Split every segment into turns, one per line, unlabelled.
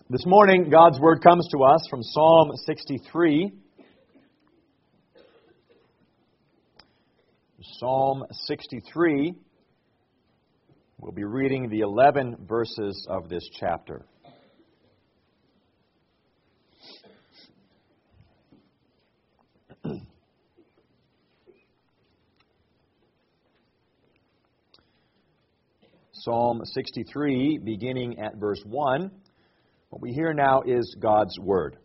This morning, God's Word comes to us from Psalm 63. Psalm 63. We'll be reading the 11 verses of this chapter. Psalm 63, beginning at verse 1. What we hear now is God's Word.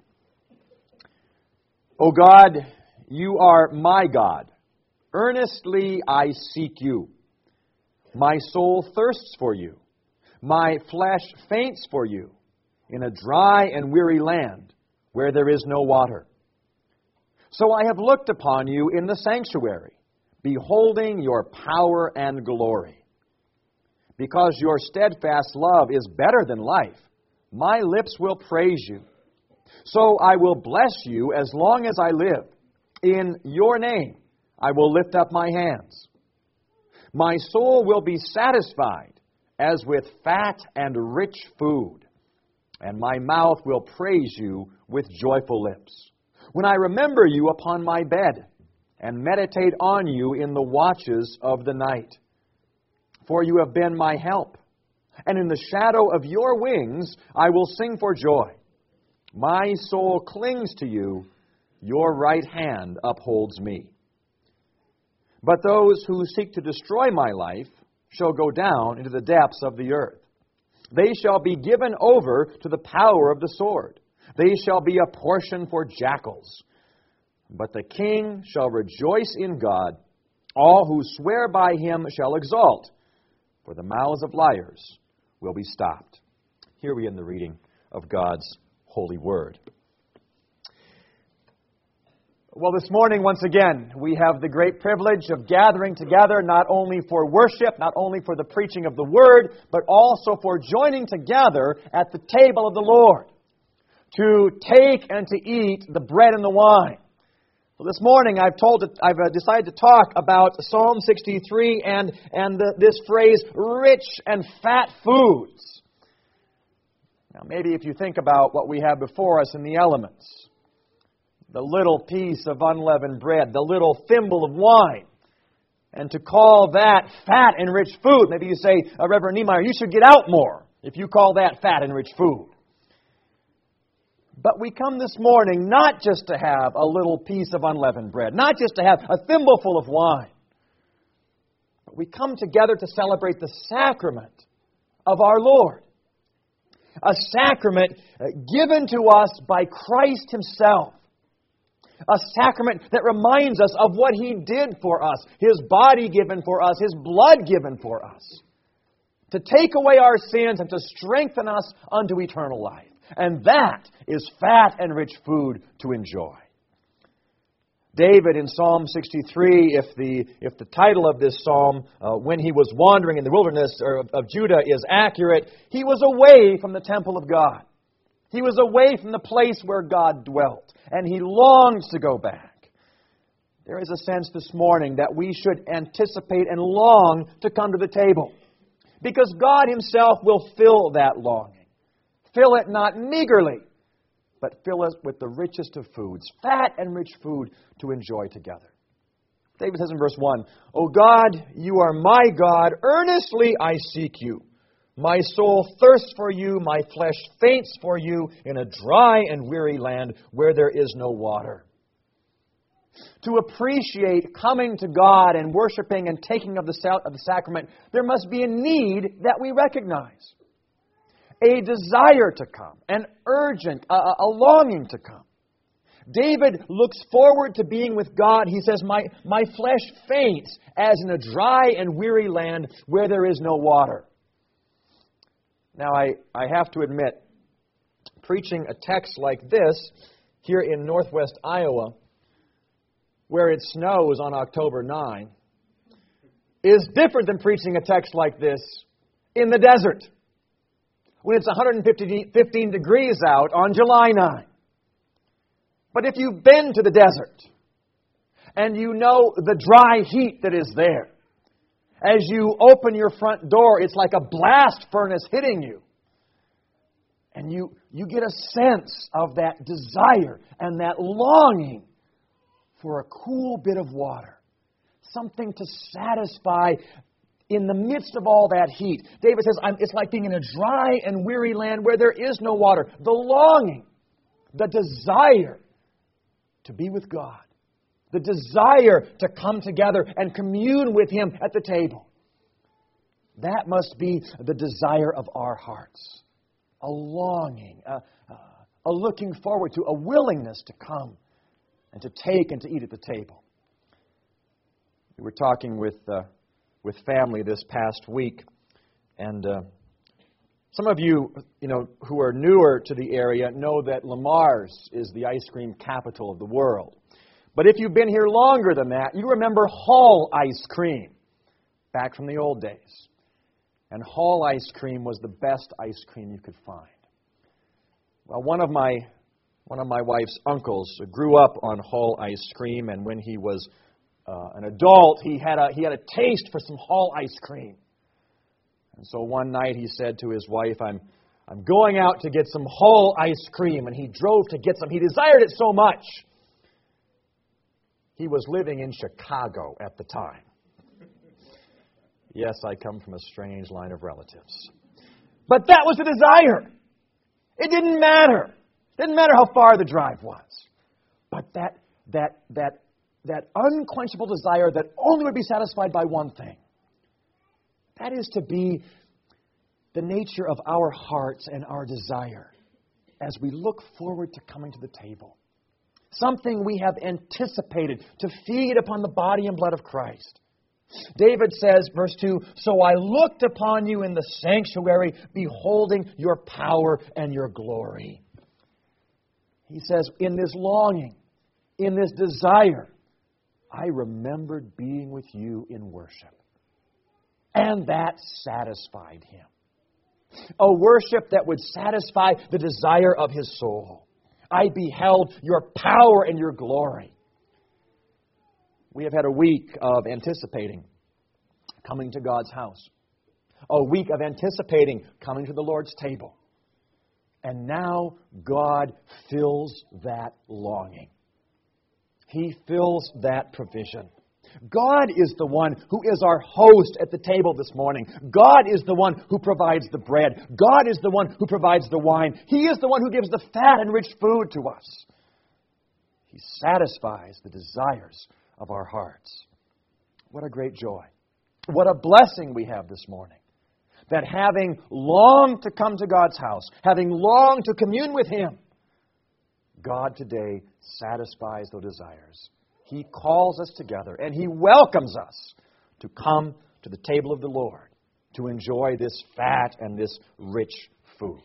O God, you are my God. Earnestly I seek you. My soul thirsts for you. My flesh faints for you in a dry and weary land where there is no water. So I have looked upon you in the sanctuary, beholding your power and glory. Because your steadfast love is better than life, my lips will praise you. So I will bless you as long as I live. In your name I will lift up my hands. My soul will be satisfied as with fat and rich food, and my mouth will praise you with joyful lips. When I remember you upon my bed and meditate on you in the watches of the night. For you have been my help, and in the shadow of your wings I will sing for joy. My soul clings to you, your right hand upholds me. But those who seek to destroy my life shall go down into the depths of the earth. They shall be given over to the power of the sword. They shall be a portion for jackals. But the king shall rejoice in God. All who swear by him shall exult, for the mouths of liars will be stopped. Here we end the reading of God's holy word. Well, this morning, once again, we have the great privilege of gathering together not only for worship, not only for the preaching of the word, but also for joining together at the table of the Lord to take and to eat the bread and the wine. Well, this morning I've decided to talk about Psalm 63 and this phrase, rich and fat foods. Now, maybe if you think about what we have before us in the elements, the little piece of unleavened bread, the little thimble of wine, and to call that fat and rich food, maybe you say, Reverend Niemeyer, you should get out more if you call that fat and rich food. But we come this morning not just to have a little piece of unleavened bread, not just to have a thimbleful of wine, but we come together to celebrate the sacrament of our Lord. A sacrament given to us by Christ Himself. A sacrament that reminds us of what He did for us, His body given for us, His blood given for us, to take away our sins and to strengthen us unto eternal life. And that is fat and rich food to enjoy. David in Psalm 63, if the title of this psalm, when he was wandering in the wilderness of Judah, is accurate, he was away from the temple of God. He was away from the place where God dwelt, and he longs to go back. There is a sense this morning that we should anticipate and long to come to the table, because God Himself will fill that longing. Fill it not meagerly, but fill us with the richest of foods, fat and rich food to enjoy together. David says in verse 1, O God, you are my God, earnestly I seek you. My soul thirsts for you, my flesh faints for you in a dry and weary land where there is no water. To appreciate coming to God and worshiping and taking of the sacrament, there must be a need that we recognize. A desire to come, an urgent, a longing to come. David looks forward to being with God. He says, my flesh faints as in a dry and weary land where there is no water. Now, I have to admit, preaching a text like this here in northwest Iowa, where it snows on October 9, is different than preaching a text like this in the desert, when it's 115 degrees out on July 9. But if you've been to the desert and you know the dry heat that is there, as you open your front door, it's like a blast furnace hitting you. And you get a sense of that desire and that longing for a cool bit of water. Something to satisfy in the midst of all that heat. David says, it's like being in a dry and weary land where there is no water. The longing, the desire to be with God. The desire to come together and commune with Him at the table. That must be the desire of our hearts. A longing, a looking forward to, a willingness to come and to take and to eat at the table. We were talking with family this past week, and some of you, who are newer to the area know that Lamar's is the ice cream capital of the world. But if you've been here longer than that, you remember Hall ice cream back from the old days. And Hall ice cream was the best ice cream you could find. Well, one of my wife's uncles grew up on Hall ice cream, and when he was an adult, he had a taste for some Hall ice cream. And so one night he said to his wife, I'm going out to get some Hall ice cream, and he drove to get some. He desired it so much. He was living in Chicago at the time. Yes, I come from a strange line of relatives. But that was the desire. It didn't matter. It didn't matter how far the drive was. But that unquenchable desire that only would be satisfied by one thing. That is to be the nature of our hearts and our desire as we look forward to coming to the table. Something we have anticipated to feed upon the body and blood of Christ. David says, verse 2, "So I looked upon you in the sanctuary, beholding your power and your glory." He says, in this longing, in this desire, I remembered being with you in worship. And that satisfied him. A worship that would satisfy the desire of his soul. I beheld your power and your glory. We have had a week of anticipating coming to God's house. A week of anticipating coming to the Lord's table. And now God fills that longing. He fills that provision. God is the one who is our host at the table this morning. God is the one who provides the bread. God is the one who provides the wine. He is the one who gives the fat and rich food to us. He satisfies the desires of our hearts. What a great joy. What a blessing we have this morning. That having longed to come to God's house, having longed to commune with Him, God today satisfies those desires. He calls us together and He welcomes us to come to the table of the Lord, to enjoy this fat and this rich food.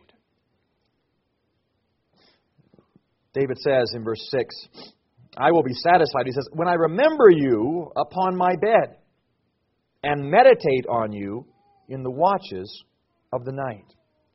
David says in verse 6, I will be satisfied. He says, when I remember you upon my bed and meditate on you in the watches of the night.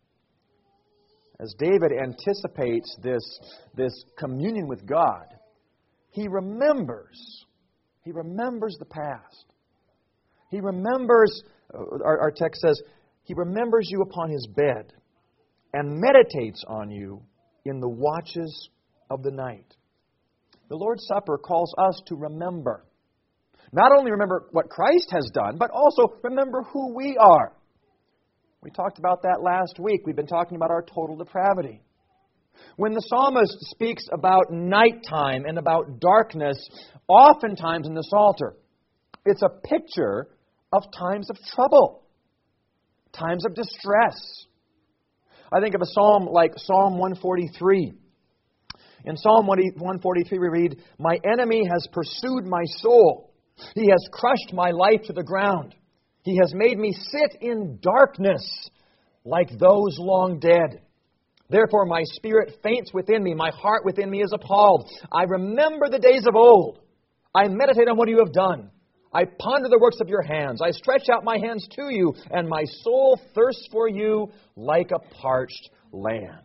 As David anticipates this communion with God, he remembers the past. He remembers, our text says, he remembers you upon his bed and meditates on you in the watches of the night. The Lord's Supper calls us to remember. Not only remember what Christ has done, but also remember who we are. We talked about that last week. We've been talking about our total depravity. When the psalmist speaks about nighttime and about darkness, oftentimes in the Psalter, it's a picture of times of trouble, times of distress. I think of a psalm like Psalm 143. In Psalm 143 we read, my enemy has pursued my soul. He has crushed my life to the ground. He has made me sit in darkness like those long dead. Therefore my spirit faints within me. My heart within me is appalled. I remember the days of old. I meditate on what you have done. I ponder the works of your hands. I stretch out my hands to you, and my soul thirsts for you like a parched land.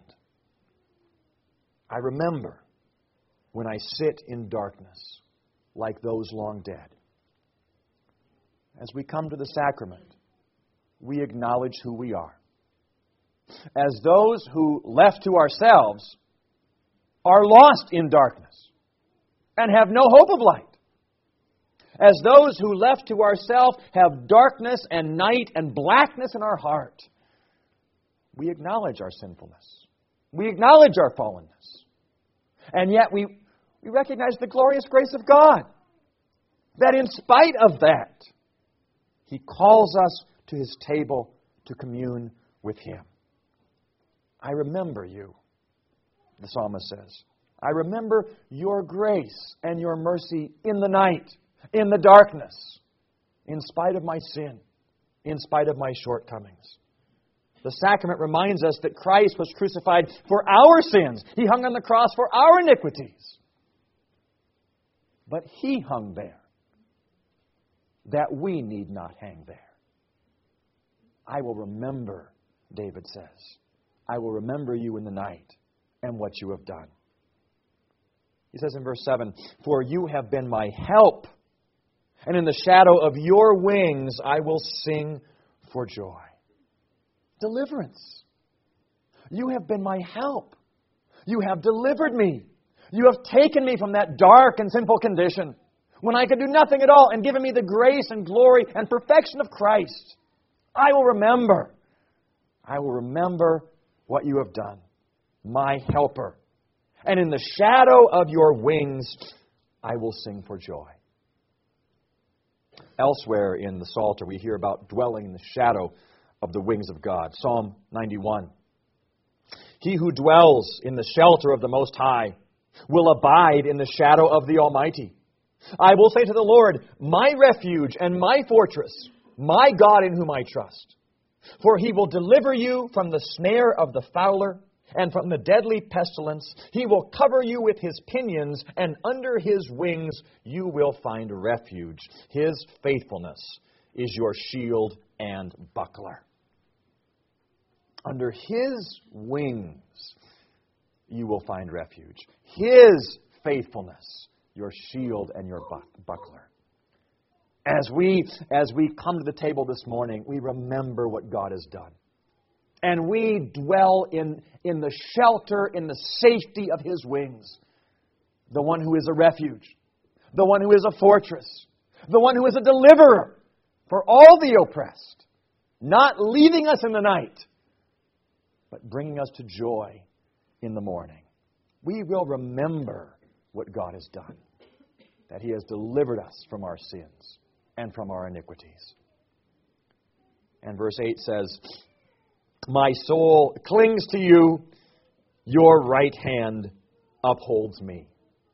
I remember when I sit in darkness like those long dead. As we come to the sacrament, we acknowledge who we are. as those who, left to ourselves, are lost in darkness and have no hope of light. As those who, left to ourselves, have darkness and night and blackness in our heart. We acknowledge our sinfulness. We acknowledge our fallenness. And yet we recognize the glorious grace of God. That in spite of that, He calls us to His table to commune with Him. I remember you, the psalmist says. I remember your grace and your mercy in the night, in the darkness, in spite of my sin, in spite of my shortcomings. The sacrament reminds us that Christ was crucified for our sins. He hung on the cross for our iniquities. But He hung there, that we need not hang there. I will remember, David says. I will remember you in the night and what you have done. He says in verse 7, for you have been my help, and in the shadow of your wings I will sing for joy. Deliverance. You have been my help. You have delivered me. You have taken me from that dark and sinful condition when I could do nothing at all and given me the grace and glory and perfection of Christ. I will remember. I will remember what you have done. My helper. And in the shadow of your wings, I will sing for joy. Elsewhere in the Psalter, we hear about dwelling in the shadow of the wings of God. Psalm 91. He who dwells in the shelter of the Most High will abide in the shadow of the Almighty. I will say to the Lord, my refuge and my fortress, my God in whom I trust. For He will deliver you from the snare of the fowler and from the deadly pestilence. He will cover you with His pinions, and under His wings you will find refuge. His faithfulness is your shield and buckler. Under His wings you will find refuge. His faithfulness, your shield and your buckler. As we come to the table this morning, we remember what God has done. And we dwell in the shelter, in the safety of His wings. The one who is a refuge. The one who is a fortress. The one who is a deliverer for all the oppressed. Not leaving us in the night, but bringing us to joy in the morning. We will remember what God has done. That He has delivered us from our sins and from our iniquities. And verse 8 says, my soul clings to you, your right hand upholds me.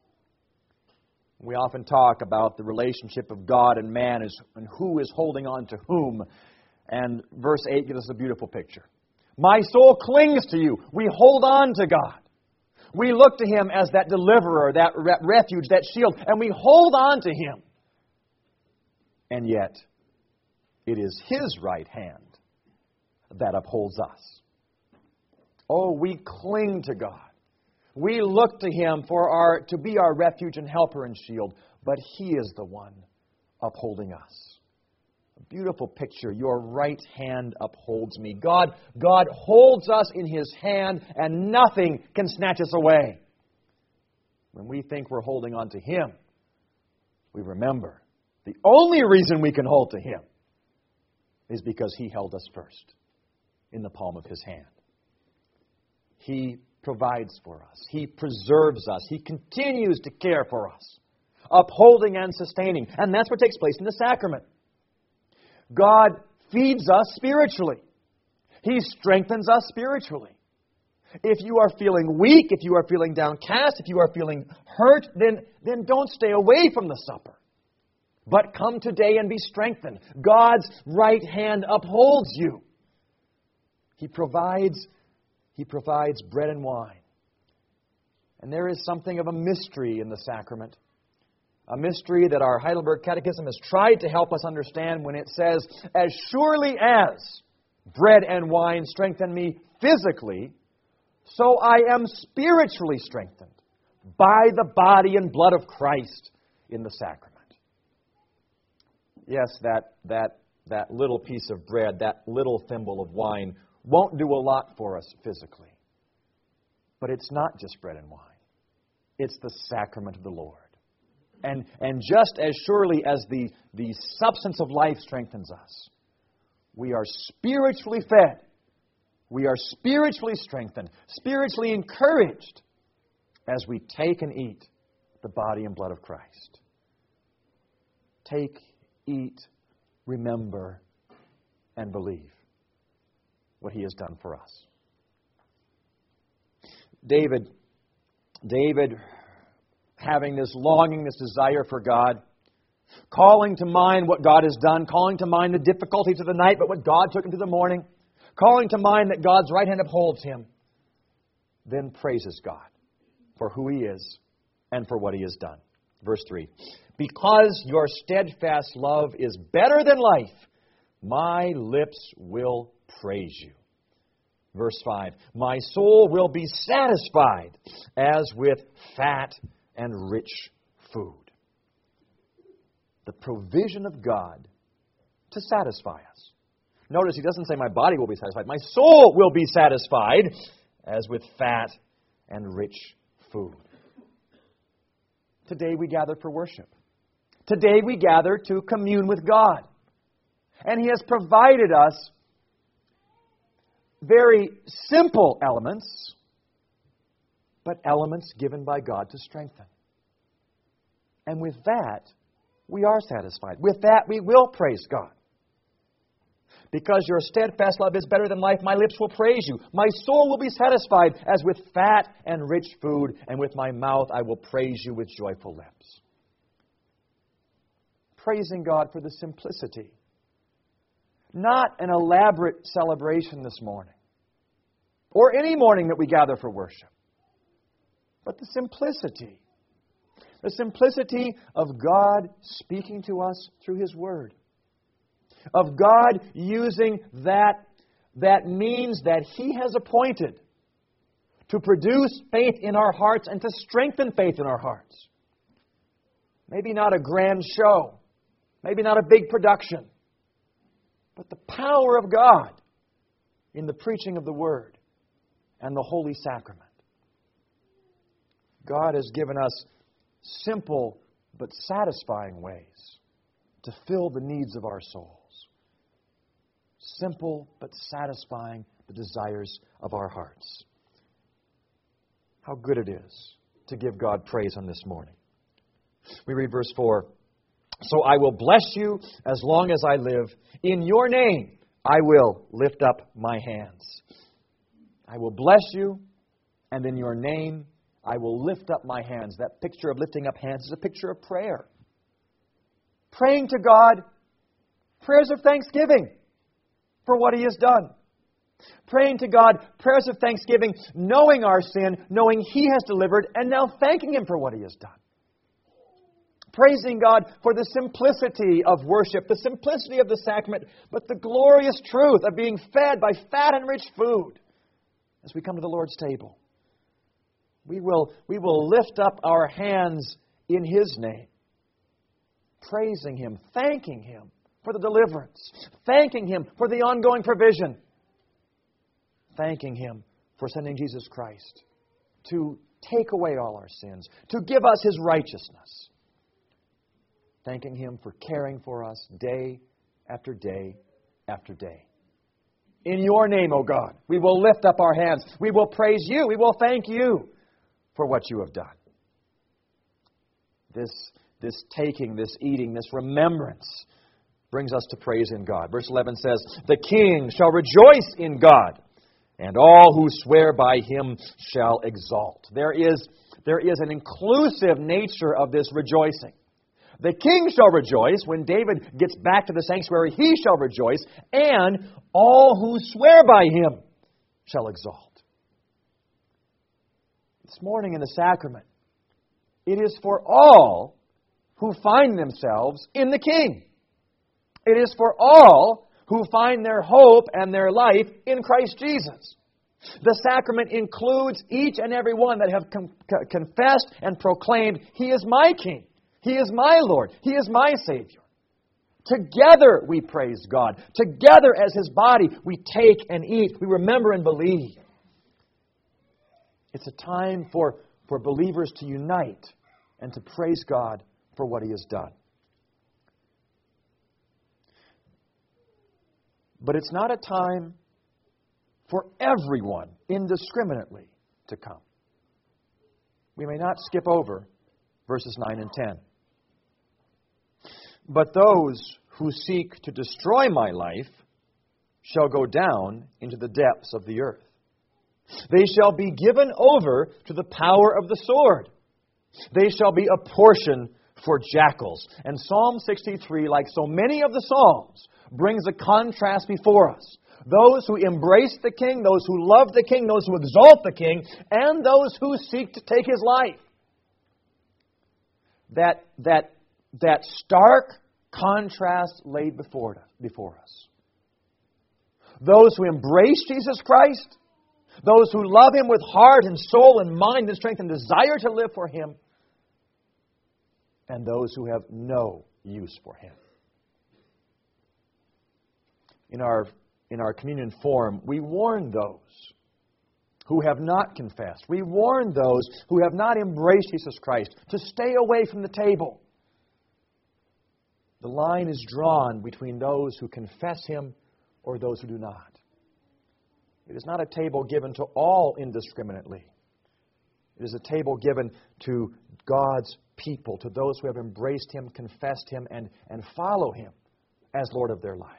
We often talk about the relationship of God and man and who is holding on to whom. And verse 8 gives us a beautiful picture. My soul clings to you. We hold on to God. We look to Him as that deliverer, that refuge, that shield, and we hold on to Him. And yet, it is His right hand that upholds us. Oh, we cling to God. We look to Him to be our refuge and helper and shield, but He is the one upholding us. A beautiful picture. Your right hand upholds me. God holds us in His hand, and nothing can snatch us away. When we think we're holding on to Him, we remember the only reason we can hold to Him is because He held us first in the palm of His hand. He provides for us. He preserves us. He continues to care for us, upholding and sustaining. And that's what takes place in the sacrament. God feeds us spiritually. He strengthens us spiritually. If you are feeling weak, if you are feeling downcast, if you are feeling hurt, then don't stay away from the supper. But come today and be strengthened. God's right hand upholds you. He provides bread and wine. And there is something of a mystery in the sacrament. A mystery that our Heidelberg Catechism has tried to help us understand when it says, as surely as bread and wine strengthen me physically, so I am spiritually strengthened by the body and blood of Christ in the sacrament. Yes, that little piece of bread, that little thimble of wine won't do a lot for us physically. But it's not just bread and wine. It's the sacrament of the Lord. And just as surely as the substance of life strengthens us, we are spiritually fed. We are spiritually strengthened, spiritually encouraged as we take and eat the body and blood of Christ. Take, eat, remember, and believe what He has done for us. David, having this longing, this desire for God, calling to mind what God has done, calling to mind the difficulties of the night, but what God took him to the morning, calling to mind that God's right hand upholds him, then praises God for who He is and for what He has done. Verse 3, because your steadfast love is better than life, my lips will praise you. Verse 5, my soul will be satisfied as with fat and rich food. The provision of God to satisfy us. Notice He doesn't say my body will be satisfied. My soul will be satisfied as with fat and rich food. Today we gather for worship. Today we gather to commune with God. And He has provided us very simple elements, but elements given by God to strengthen. And with that, we are satisfied. With that, we will praise God. Because your steadfast love is better than life, my lips will praise you. My soul will be satisfied as with fat and rich food, and with my mouth I will praise you with joyful lips. Praising God for the simplicity. Not an elaborate celebration this morning, or any morning that we gather for worship, but the simplicity. The simplicity of God speaking to us through His Word. Of God using that means that He has appointed to produce faith in our hearts and to strengthen faith in our hearts. Maybe not a grand show, maybe not a big production, but the power of God in the preaching of the Word and the Holy Sacrament. God has given us simple but satisfying ways to fill the needs of our souls. Simple but satisfying the desires of our hearts. How good it is to give God praise on this morning. We read verse 4. So I will bless you as long as I live. In your name I will lift up my hands. I will bless you, and in your name I will lift up my hands. That picture of lifting up hands is a picture of prayer. Praying to God, prayers of thanksgiving for what He has done. Praying to God, prayers of thanksgiving, knowing our sin, knowing He has delivered, and now thanking Him for what He has done. Praising God for the simplicity of worship, the simplicity of the sacrament, but the glorious truth of being fed by fat and rich food as we come to the Lord's table. We will lift up our hands in His name, praising Him, thanking Him for the deliverance, thanking Him for the ongoing provision, thanking Him for sending Jesus Christ to take away all our sins, to give us His righteousness, thanking Him for caring for us day after day after day. In your name, O God, we will lift up our hands. We will praise you. We will thank you for what you have done. This taking, this eating, this remembrance brings us to praise in God. Verse 11 says, the king shall rejoice in God, and all who swear by Him shall exalt. There is an inclusive nature of this rejoicing. The king shall rejoice. When David gets back to the sanctuary, he shall rejoice. And all who swear by Him shall exalt. This morning in the sacrament, it is for all who find themselves in the King. It is for all who find their hope and their life in Christ Jesus. The sacrament includes each and every one that have confessed and proclaimed, He is my King. He is my Lord. He is my Savior. Together we praise God. Together as His body, we take and eat. We remember and believe. It's a time for believers to unite and to praise God for what He has done. But it's not a time for everyone indiscriminately to come. We may not skip over verses 9 and 10. But those who seek to destroy my life shall go down into the depths of the earth. They shall be given over to the power of the sword. They shall be a portion for jackals. And Psalm 63, like so many of the Psalms, brings a contrast before us. Those who embrace the King, those who love the King, those who exalt the King, and those who seek to take His life. That stark contrast laid before us. Those who embrace Jesus Christ, those who love Him with heart and soul and mind and strength and desire to live for Him, and those who have no use for Him. In our communion form, we warn those who have not confessed. We warn those who have not embraced Jesus Christ to stay away from the table. The line is drawn between those who confess Him or those who do not. It is not a table given to all indiscriminately. It is a table given to God's people, to those who have embraced Him, confessed Him, and follow Him as Lord of their life.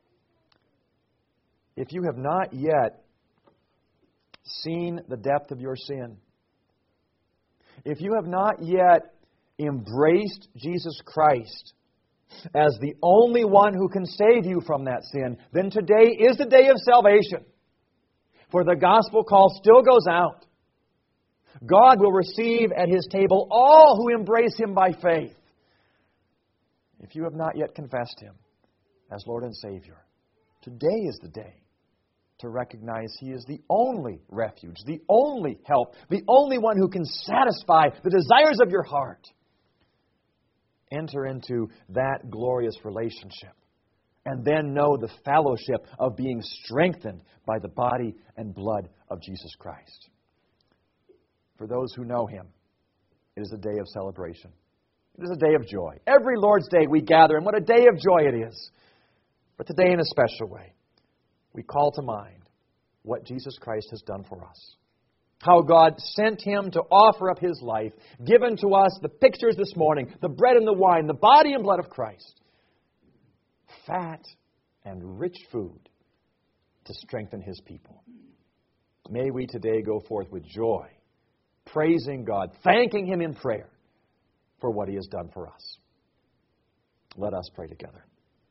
If you have not yet seen the depth of your sin, if you have not yet embraced Jesus Christ as the only one who can save you from that sin, then today is the day of salvation. For the gospel call still goes out. God will receive at His table all who embrace Him by faith. If you have not yet confessed Him as Lord and Savior, today is the day to recognize He is the only refuge, the only help, the only one who can satisfy the desires of your heart. Enter into that glorious relationship and then know the fellowship of being strengthened by the body and blood of Jesus Christ. For those who know Him, it is a day of celebration. It is a day of joy. Every Lord's Day we gather, and what a day of joy it is. But today in a special way, we call to mind what Jesus Christ has done for us. How God sent Him to offer up His life, given to us the pictures this morning, the bread and the wine, the body and blood of Christ. Fat and rich food to strengthen His people. May we today go forth with joy, praising God, thanking Him in prayer for what He has done for us. Let us pray together.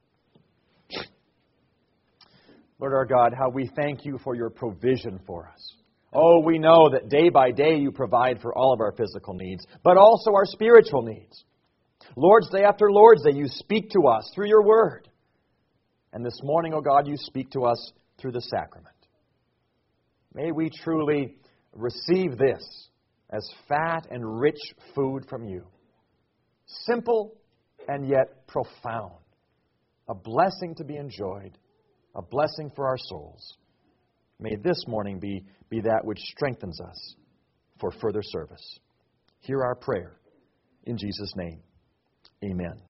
Lord our God, how we thank You for Your provision for us. Oh, we know that day by day You provide for all of our physical needs, but also our spiritual needs. Lord's Day after Lord's Day, You speak to us through Your Word. And this morning, oh God, You speak to us through the sacrament. May we truly receive this as fat and rich food from You. Simple and yet profound. A blessing to be enjoyed. A blessing for our souls. May this morning be that which strengthens us for further service. Hear our prayer. In Jesus' name, amen.